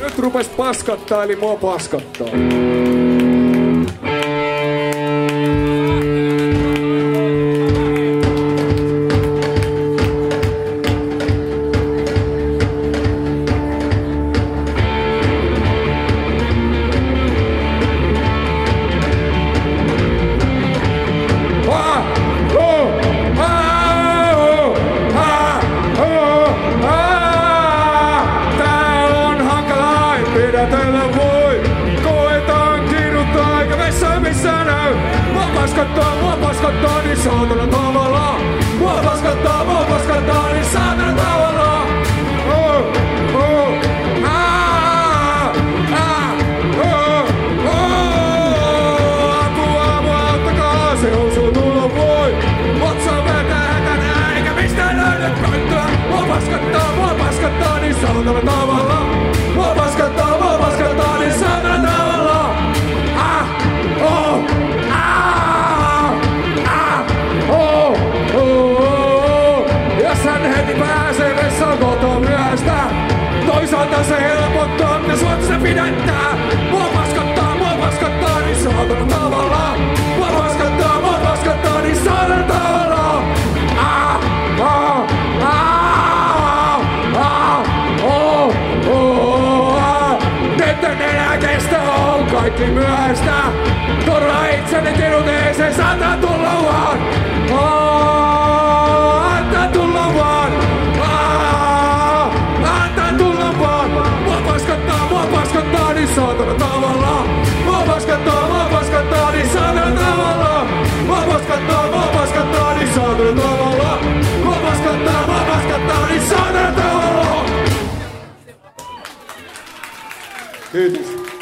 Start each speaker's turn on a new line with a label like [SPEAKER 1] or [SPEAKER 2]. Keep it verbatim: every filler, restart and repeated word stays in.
[SPEAKER 1] Nyt rupes paskattaa, eli mua paskattaa. Paskattaa, mua paskattaa niin saatana tavalla. Mua paskattaa, mua paskattaa niin saatana tavalla. Oh, oh, ah, ah, oh, oh. Apua, apua, auttakaa, se osuu tulla voi. Vatsa vetää hätänä, eikä mistään löydä pönttöä. Mua paskattaa, mua paskattaa niin saatana tavalla. Mua paskattaa, mua paskattaa niin saatana tavalla. Ah, oh, pääsee vessaan kotoa myöstä. Toisaalta se helpottaa, mitä suolta se pidättää. Mua paskattaa, mua paskattaa niin saatana tavalla. Mua paskattaa, mua paskattaa niin saatana tavalla. Ah, ah, ah, ah, oh, oh, ah. Nyt enää kestä on kaikki myöhäistä. Turha itseni kiruteeseen, saattaa tulla vaan. Oh, antaa tulla vaan. Paskattaa niin saatana tavalla. Mua paskattaa, mua paskattaa niin saatana tavalla. Mua paskattaa, mua paskattaa niin saatana tavalla. Mua paskattaa, mua paskattaa niin saatana tavalla. Kiitos.